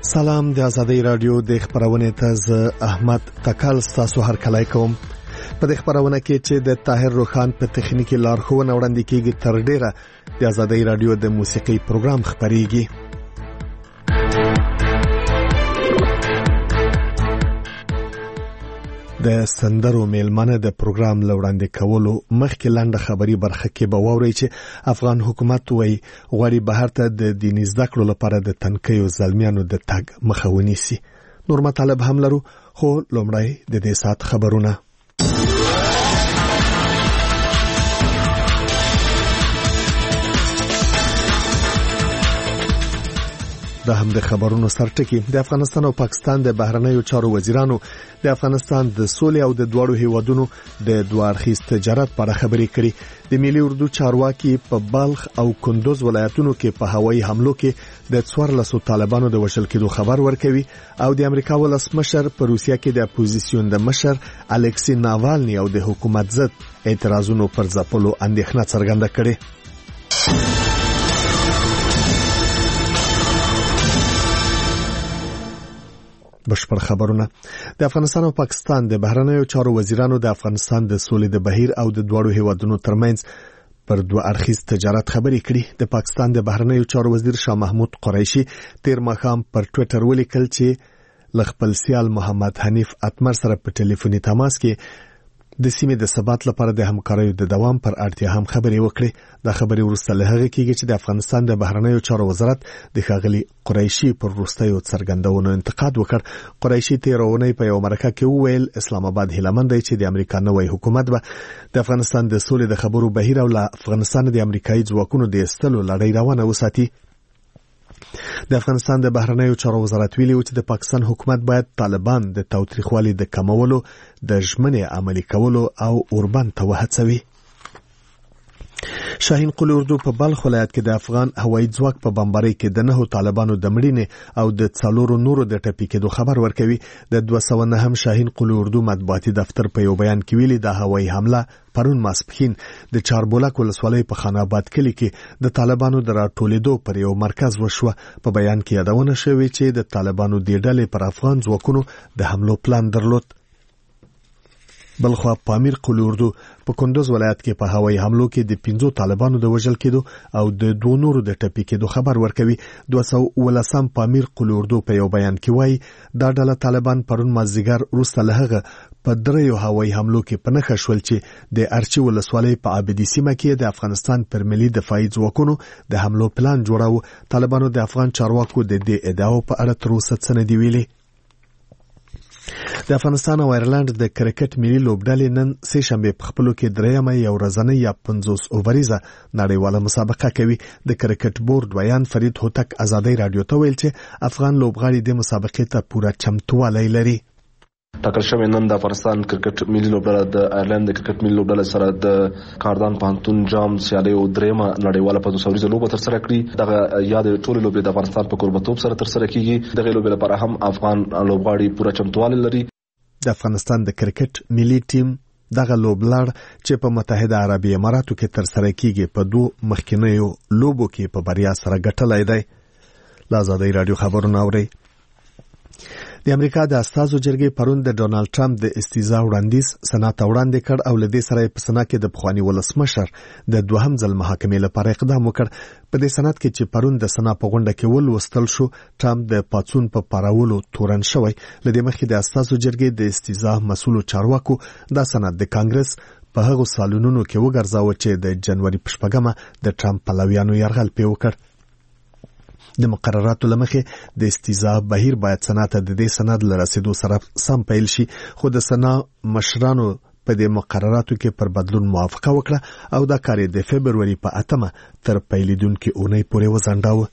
سلام د آزادۍ رادیو د خبرونه تاز احمد تکل تاسو هر کله کوم په د خبرونه کې چې د طاهر روخان په تخنیکی لارښوونه وړاندې کیږي تر ډیره د آزادۍ رادیو د موسیقي پروګرام خبريږي. د سندرو میلمنه د پروګرام لوړاندې کولو مخکې لاندې خبري برخه کې به ووري چې افغان حکومت وایي غواړي بهر ته د دیني زده کړو لپاره د تنکیو زلمیانو د تګ مخه ونیسي. نور مطالب هم لرو خو لومړی د دې سات خبرونه. د هم د خبرونو سرټکی د افغانستان او پاکستان د بهرنیو چارو وزیرانو د افغانستان د سولې او د دوړو هیوادونو د دوارخیز تجارت په اړه خبرې کړې. د ملي اردو چارواکي په بلخ او کندوز ولایتونو کې په هوایي حملو کې د 14 طالبانو د وژل کېدو خبر ورکوي او د امریکا ولسمشر په روسیا کې د اپوزیسیون د مشر الکسی ناوالني او د حکومت ضد اعتراضونو پر ځپلو اندېښنه څرګنده کړې. بشپړ خبرونه. د افغانستان او پاکستان د بهرنیو چارو وزیرانو د افغانستان د سولې د بهیر او د دوړو هیوادونو ترمنځ پر دوه اړخیز تجارت خبرې کړي. د پاکستان د بهرنیو چارو وزیر شاه محمود قریشي تیر ماښام پر ټوئیټر ولیکل چې ل خپل سیال محمد حنیف اتمر سره په ټلیفوني تماس کې د سیمې د ثبات لپاره د همکاریو د دوام پر اړتیا هم خبرې وکړي. دا خبرې ورسته له هغه کېږي چې د افغانستان د بهرنیو چارو وزارت د ښاغلي قریشي پر وروستیو څرګندونو انتقاد وکړ. قریشي تیر اونۍ په یو مرکه کې وویل اسلام آباد هیلمند دی چې د امریکا نوی حکومت به د افغانستان د سولې د خبرو بهیر او له افغانستان د امریکایي ځواکونو د ایستلو لړۍ روانه وساتي. د افغانستان د بهرنیو چارو وزارت ویلي و چې د پاکستان حکومت باید طالبان د تاوتریخوالي د کمولو د ژمنې عملي کولو او اوربند ته وهڅوي. شاهین قلی اردو په بلخ ولایت کې د افغان هوایي ځواک په بمبارۍ کې د 9 طالبانو د مړینې او د 4 نورو د ټپي کېدو خبر ورکوي. د 209 شاهین قلی اردو مطبوعاتي دفتر په یو بیان کې ویلي د هوایي حمله پرون ماسپښین د چاربولک ولسوالۍ په خان آباد کلي کې د طالبانو د راټولېدو پر یو مرکز وشوه. په بیان کې یادونه شوې چې د طالبانو د ډلې پر افغان ځواکونو د حملو پلان درلود. بلخوا پامیر قلی اردو په کندوز ولایت کې په هوایي حملو کې د 15 طالبانو د وژل کېدو او د 2 نورو د ټپي کېدو خبر ورکوي. 213 پامیر قلی اردو په یو بیان کې وایي دا ډله طالبان پرون مازیګر وروسته له هغه په 3 هوایي حملو کې په نښه شول چې د ارچي ولسوالۍ په عابدي سیمه کې د افغانستان پر ملي دفاعي ځواکونو د حملو پلان جوړاوه. طالبانو د افغان چارواکو د دې ادعاو په اړه تر اوسه څه نه دی ویلي. د افغانستان او ایرلند د کرکټ ملي لوبډلې نن سه شنبه په خپلو کې درېمه یو ورځنۍ یا 50 اووریزه نړیواله مسابقه کوي. د کرکټ بورډ ویان فرید هوتک آزادۍ رادیو ته ویل چې افغان لوبغاړي د مسابقې ته پوره چمتووالی لري. ټاکل شوی نن د افغانستان کرکټ ملي لوبډله د ایرلند د کرکټ ملي لوبډله سره د کاردان پانتون جام سیالي او درېمه نړیواله 50 اووریزه لوبه تر سره کړي. دغه یاد ټول لوبې د افغانستان په کوربتوب سره تر سره کیږي. دغه لوبې لپاره هم افغان لوبغاړي پوره چمتووالی لري. د افغانستان د کرکټ ملي ټیم دغه لوبلړ چې په متحده عربي اماراتو کې تر سره کیږي په 2 مخکینیو لوبو کې په بریا سره ګټلای دی. آزادۍ رادیو خبرونه اوري. د امریکا د استازو جرګې پرون د ډونالد ټرمپ د استیضاح وړاندیز سنات وړاندې کړ او لدې سره په سنا کې د پخوانی ولسمشر د دوهم ځل محاکمې لپاره اقدام وکړ. په دې سنات کې چې پرون د سنا په غونډه کې ولوستل شو ټرمپ د پاتون په پاراولو تورن شوی. لدې مخکې د استازو جرګې د استیضاح مسؤل چارواکو دا سنات د کانګرس په هغو سالونونو کې وګرځاوه چې د جنوري په 8 د ټرمپ پلویانو یرغل پې وکړ. د مقرراتو لمخې د استیضاح بهیر باید سنات د دې سند لرسېدو سره سم پیل شي، خو د سنا مشرانو په دې مقرراتو کې پر بدلون موافقه وکړه او دا کار د فبروري په 8 تر پیلیدونکو اونۍ پورې وځنډاوه.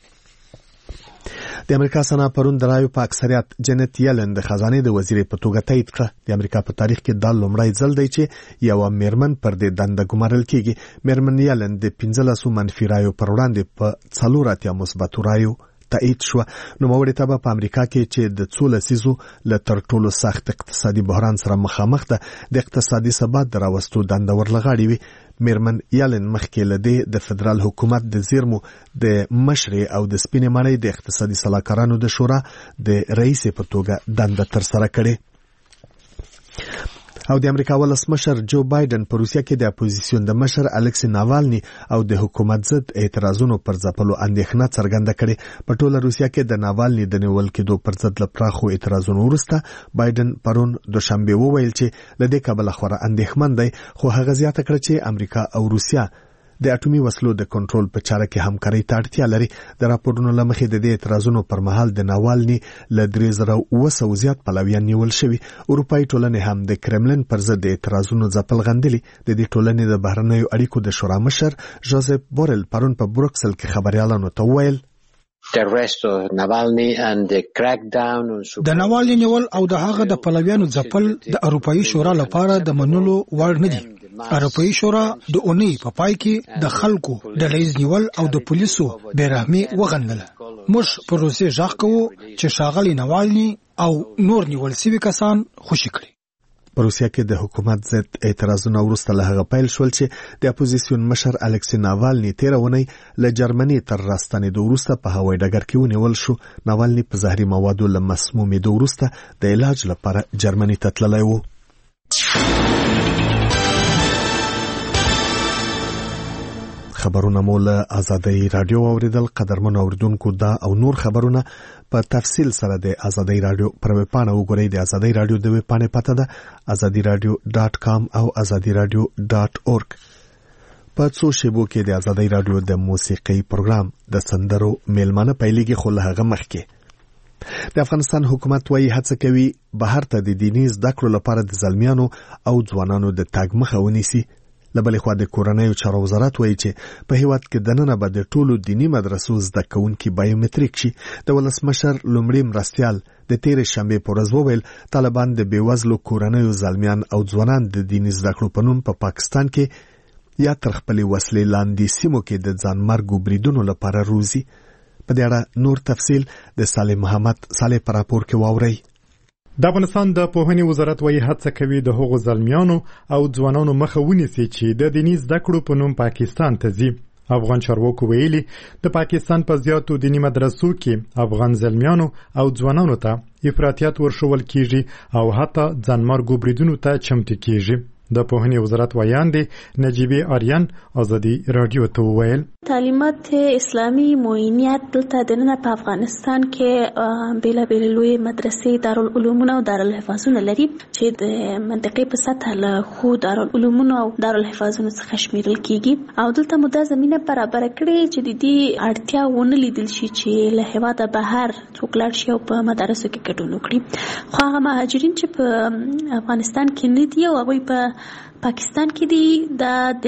د امریکا سنا پرون درایو په اکثریت جنت یلن د خزانه د وزیر په توګه تایید کړه. د امریکا په تاریخ کې دا لومړی ځل دی چې یو میرمن پر دې دنده ګمارل کیږي. میرمن یلن د 15 منفي رایو پر وړاندې په 4 مثبت رایو تایید شو. نو موږ ته په امریکا کې چې د 14 لسیزو له تر ټولو سخت اقتصادي بحران سره مخامخ ده د اقتصادي ثبات دراوستو دنده ورلغاړي وي. میرمن یالن مخکې له دې د فدرال حکومت د زیرمو د مشرې او د سپینې ماڼۍ د اقتصادي سلاکارانو د شورا د رئیس په توګه دنده ترسره کړې. او د امریکا ولسمشر جو بایدن په روسیه کې د اپوزیسیون د مشر الکسی ناوالني او د حکومت ضد اعتراضونو پر ځپلو اندېښنه څرګنده کړې. په ټوله روسیه کې د ناوالني د نیول کېدو پر ضد له پراخو اعتراضونو وروسته بایدن پرون دوشنبه وویل چې له دې کبله خورا اندېښمن دی، خو هغه زیاته کړه چې امریکا او روسیه د اټومي وسلو د کنټرول په چاره کې همکاري ته اړتیا لري. د راپورونو له مخې د دې اعتراضونو پر مهال د ناوالني له 3900 زیات پلویان نیول شوي. اروپایي ټولنې هم د کرملین پر ضد د اعتراضونو ځپل غندلي. د دې ټولنې د بهرنیو اړیکو د شورا مشر جوزف بورل پرون په بروکسل کې خبريالانو ته وویل د ناوالني نیول او د هغه د پلویانو ځپل د اروپایي شورا لپاره د منلو وړ نه دي. اروپایي شورا د اونۍ په پای کې د خلکو د رییس نیول او د پولیسو بیرحمي وغندله. موږ په روسیه ژغ کوو چې ښاغلي ناوالني او نور نیول شوي کسان خوشي کړي. په روسیه کې د حکومت ضد اعتراضونه وروسته له هغه پیل شول چې د اپوزیسیون مشر الکسی ناوالني تیر اونۍ له جرمني تر راستنېدو وروسته په هوایي ډګر کې ونیول شو. ناوالني په زهري موادو له مسمومېدو وروسته د علاج لپاره جرمني ته تللی و. خبرونه مو له آزادۍ رادیو اوریدل. قدرمن اوریدونکو دا او نور خبرونه په تفصیل سره د آزادۍ رادیو پر ویب پاڼه وګورئ. د آزادۍ رادیو د ویب پاڼې پته ده azadiradio.com او azadiradio.org. په څو شیبو کې د آزادۍ رادیو د موسیقي پروګرام د سندرو میلمانه پیلېږي، خو له هغه مخکې د افغانستان حکومت وايي هڅه کوي بهر ته د دیني زده کړو لپاره د زلمیانو او ځوانانو د تګ مخه ونیسي. له بلې خوا د کورنیو چارو وزارت وایي چې په هیواد کې دننه به د ټولو دیني مدرسو زده کوونکي بایومتریک شي. د ولسمشر لومړي مرستیال د تیرې شنبې په ورځ وویل طالبان د بېوزلو کورنیو زلمیان او ځوانان د دیني زده کړو په نوم په پاکستان کې یا تر خپلې وسلې لاندې سیمو کې د ځانمرګو بریدونو لپاره روزي. په دې اړه نور تفصیل د صالح محمد صالح په راپور کې واورئ. د افغانستان د پوهنې وزارت وايي هڅه کوي د هغو زلمیانو او ځوانانو مخه ونیسي چې د دیني زده کړو په نوم پاکستان ته ځي. افغان چارواکو ویلي د پاکستان په زیاتو دیني مدرسو کې افغان زلمیانو او ځوانانو ته افراطیت ورښول کیږي او حتی ځانمرګو بریدونو ته چمتو کیږي. د پوهنې وزارت ویاندې نجیبه آریان آزادي رادیو ته وویل تعلیمات اسلامي معینیت دلته دننه په افغانستان کې بیلابیل لوی مدرسې دارالعلومونه او دارالحفاظونه لري چې د منطقې په سطح له خو دارالعلومونه او دارالحفاظونو څخه شمیرل کیږي او دلته مودا زمينه برابر کړي چې د دې اړتیا ونه لیدل شي چې له هواده بهر څوک لاړ شي او په مدارسو کې ګډون وکړي. خو هغه مهاجرین چې په افغانستان کې نه دي او هغوی په پاکستان کې دي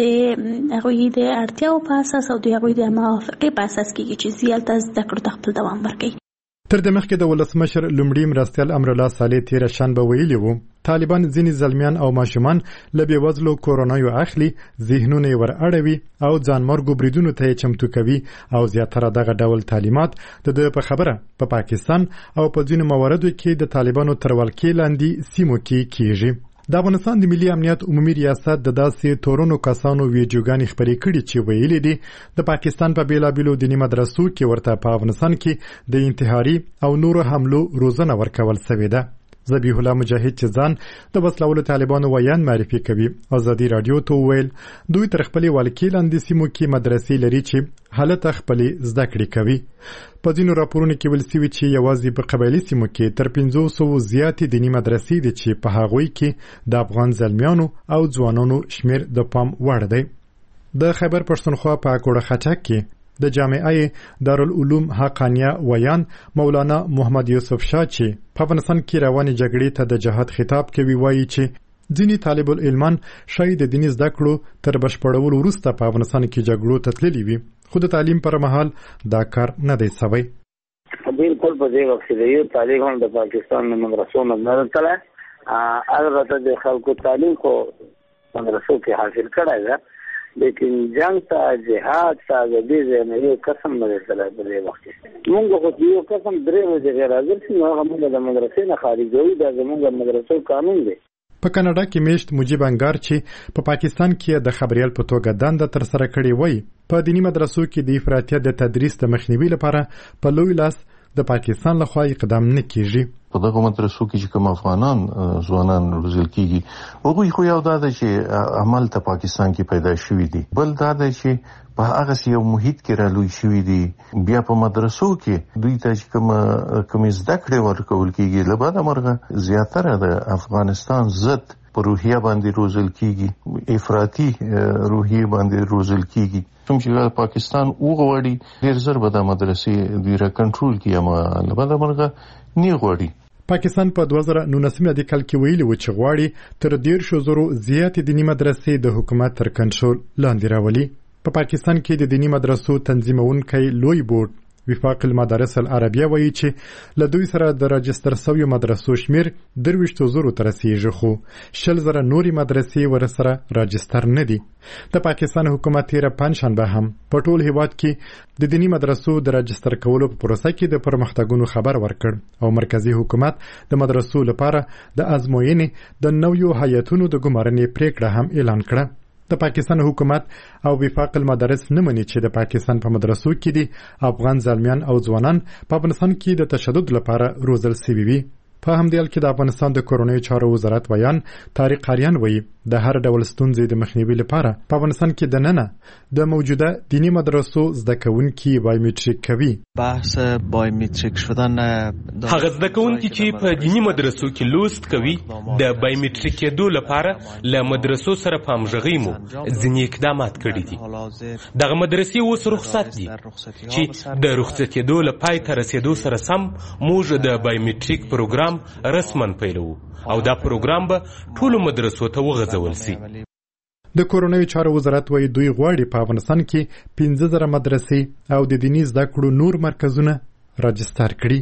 د هغوی د اړتیاو په اساس او د هغوی د موافقې په اساس کې چې زیالته زده کړو ته خپل دوام ورکوي. تر دې مخکې د ولسمشر لومړي مرستیال امرالله صالح تېره شنبه ویلي وو طالبان ځینې زلمیان او ماشومان له بېوزلو کورنیو اخلي، ذهنونه یې ور اړوي او ځانمرګو بریدونو ته یې چمتو کوي او زیاتره دغه ډول تعلیمات د ده په خبره په پاکستان او په ځینو مواردو کې د طالبانو تر ولکې لاندې سیمو کې کیږي. د افغانستان د ملي امنیت عمومي ریاست د داسې تورونو کسانو ویډیوګانې خپرې کړي چې ویلي دي د پاکستان په بیلابیلو دیني مدرسو کې ورته په افغانستان کې د انتحاري او نورو حملو روزنه ورکول شوې ده. ذبیح الله مجاهد چې ځان د وسلوالو طالبانو ویان معرفي کوي آزادي رادیو ته وویل دوی تر خپلې ولکې لاندې سیمو کې مدرسې لري چې هلته خپلې زده کړې کوي. په ځینو راپورونو کې ویل شوي چې یوازې په قبایلي سیمو کې تر 500 زیاتې دیني مدرسې دي چې په هغوی کې د افغان زلمیانو او ځوانانو شمیر د پام وړ دی. د خیبر پښتونخوا په کوړه خټک کې د جامعه دارالعلوم حقانیه ویان مولانا محمد یوسف شاه چې په افغانستان کې روانې جګړې ته د جهاد خطاب کوي وایي چې ځینې طالب العلمان شاید د دیني زده کړو تر بشپړولو وروسته په افغانستان کې جګړو ته تللي وي خو د تعلیم پر مهال دا کار نه دی سوی. بالکل په دې وخت کې د یو طالب هم د پاکستان د مدرسو نه تله البته د خلکو تعلیم خو مدرسو کې حاصل کړی ده لیکن جنگ تا جهاد تا د دې نه یو قسم نه لري په دې وخت کې موږ خو یو قسم درې ورځې غیر حاضر شو هغه موږ د مدرسې نه خارجوي دا زموږ مدرسو قانون دی. په کاناډا کې میشت مجيب انګار چې په پاکستان کې د خبريال په توګه دنده تر سره کړې وای په دینی مدرسو کې د افراطیت د تدریس د مخنیوي لپاره په لوی لاس د پاکستان لخوا اقدام نه کیږي. په دغه مدرسو کې چې کوم افغانان ځوانان روزل کیږي هغه خو یو دا ده چې عمل ته پاکستان کې پیدا شوی دي، بل دا ده چې په هغه یو محیط کې رالوي شوی دي. بیا په مدرسو کې دوی ته چې کوم زده کړې ورکول کیږي لباده مرغه زیاتره د افغانستان ضد په روحیه باندې روزل کیږي، افراطي روحیه باندې روزل کیږي. کوم چې پاکستان وغواړي ډیر زر به د مدرسې ډیره کنټرول کړي، اما لباده مرغه نه غواړي. پاکستان په 2019 کال کې ویلي و چې غواړي تر 1,000 زیات دینی مدرسې د حکومت تر کنټرول لاندې راولي. په پاکستان کې د دینی مدرسو تنظیمونکي لوی بورډ وفاق المدارس العربیه وایي چې له دوی سره د راجستر شویو مدرسو شمیر 23,000 ته رسیږي، خو 10,000 نورې مدرسې ورسره راجستر نه دي. د پاکستان حکومت تیره پنځشنبه هم په ټول هیواد کې د دینی مدرسو د راجستر کولو په پروسه کې د پرمختګونو خبر ورکړ او مرکزی حکومت د مدرسو لپاره د ازموینې د نویو هیئتونو د ګمارنې پریکړه هم اعلان کړه. د پاکستان حکومت او وفاق المدارس نه مني چې د پاکستان په مدرسو کې دي افغان زلمیان او ځوانان په افغانستان کې د تشدد لپاره روزل شوي وي. په همدې حال کې د افغانستان د کورنیو چارو وزارت ویان طارق قاریان وایي د هر ډول ستونزې د مخنیوي لپاره په افغانستان کې دننه د موجوده دینی مدرسو زده کوونکي بایومټریک کوي. بحث بایومټریک شدن هغه زده کوونکي چې په دینی مدرسو کې لوست کوي د بایومټریک کېدو لپاره له مدرسو سره په همغږۍ مو ځینې اقدامات کړي دي. دغه مدرسې اوس رخصت دي چې د رخصتېدو له پای ته رسېدو سره سم موږ د بایومټریک پروګرام رسماً پیلوو او دا پروګرام به ټولو مدرسو ته وغځول شي. د کورنیو چارو وزارت وایي دوی غواړي په افغانستان کې 15,000 مدرسې او د دیني زده کړو نور مرکزونه راجستر کړي.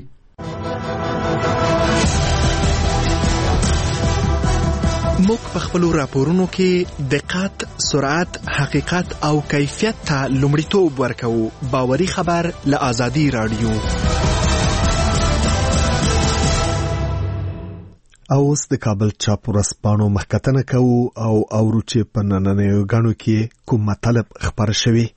موږ په خپلو راپورونو کې دقت، سرعت، حقیقت او کیفیت ته لومړیتوب ورکوو. باوري خبر له آزادي رادیو. اوس د کابل چاپ ورځپاڼو مخکتنه کوو او اورو چې په نننیو غاڼو کې کوم مطلب خبر شوی.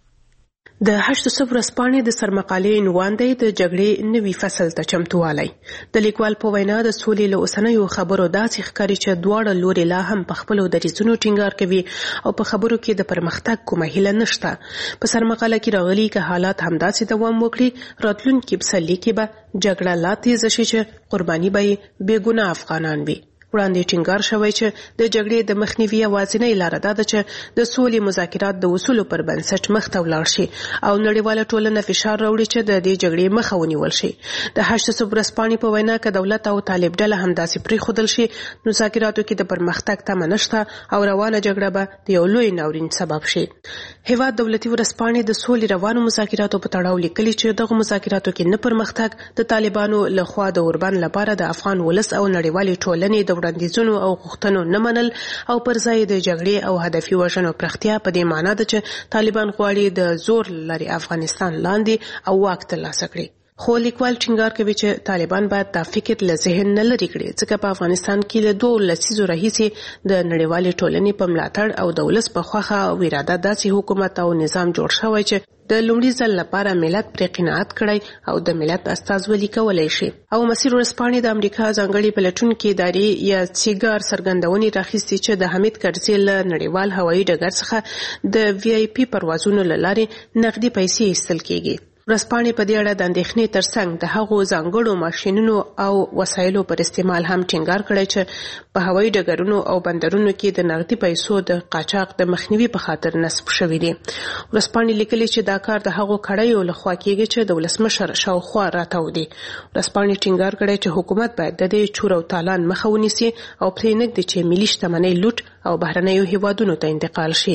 د 800 ورځپاڼې د سرمقالې عنوان دی د جګړې نوي فصل ته چمتووالی. د لیکوال په وینا د سولې له اوسنیو خبرو داسې ښکاري چې دواړه لوري لا هم په خپلو دریځونو ټینګار کوي او په خبرو کې د پرمختګ کومه هیله نشته. په سرمقاله کې راغلي که حالات همداسې دوام وکړي راتلونکي پسرلي کې به جګړه لا تیزه شي چې قرباني به یې بېګناه افغانان وي. وړاندې ټینګار شوی چې د جګړې د مخنیوي یوازینۍ لاره دا ده چې د سولې مذاکرات د اصولو پر بنسټ مخته ولاړ شي او نړیواله ټولنه فشار راوړي چې د دې جګړې مخه ونیول شي. د 800 ورځپاڼې په وینا که دولت او طالب ډله همداسې پرېښودل شي مذاکراتو کې د پرمختګ تمه نشته او روانه جګړه به د یو لوی ناورین سبب شي. هیواد دولتي ورځپاڼې د سولې روانو مذاکراتو په تړاو لیکلي چې دغه مذاکراتو کې نه پرمختګ د طالبانو لخوا د اوربند لپاره د افغان ولس او نړیوالې ټولنې د وړاندیزونو او غوښتنو نه منل او پر ځای د جګړې او هدفي وژنو پراختیا په دې معنی ده چې طالبان غواړي د زور لري افغانستان لاندې او واک ترلاسه کړي. خو لیکوال ټینګار کوي چې طالبان باید دا فکر له ذهن نه لرې کړي ځکه په افغانستان کې له 2 لسیزو راهیسې د نړیوالې ټولنې په ملاتړ او د ولس په خوښه او اراده داسې حکومت او نظام جوړ شوی چې د لومړي ځل لپاره ملت پرې قناعت کړی او د ملت استازولي کولی شي. او مسیر ورځپاڼې د امریکا ځانګړي پلټونکې ادارې یا سیګار څرګندونې راخیستې چې د حمید کرزي له نړیوال هوایي ډګر څخه د VIP پروازونو له لارې نغدي پیسې ایستل کیږي. ورځپاڼې په دې اړه د اندېښنې ترڅنګ د هغو ځانګړو ماشینونو او وسایلو پر استعمال هم ټینګار کړی چې په هوایي ډګرونو او بندرونو کې د نغدي پیسو د قاچاق د مخنیوي په خاطر نصب شوي دي. ورځپاڼې لیکلي چې دا کار د هغو کړیو لخوا کیږي چې د ولسمشر شاوخوا راتاودي. ورځپاڼې ټینګار کړی چې حکومت باید د دې چور او تالان مخه ونیسي او پرې نږدې چې ملي شتمنۍ لوټ او بهرنیو هیوادونو ته انتقال شي.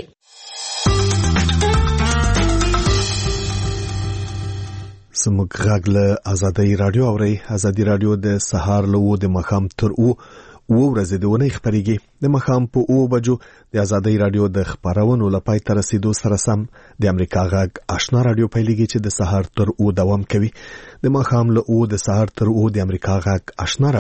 زموږ غږ له آزادۍ رادیو اورئ. آزادۍ رادیو د سهار له 9 د ماښام تر 9 ورځې د ونې خبرېږي. د ماښام په 9 بجو د آزادۍ رادیو د خبرونو لپاره تر رسیدو سره سم د امریکا غږ آشنا رادیو پیلېږي چې د سهار تر 9 دوام کوي. د ماښام له 9 د سهار تر 9 د امریکا غږ آشنا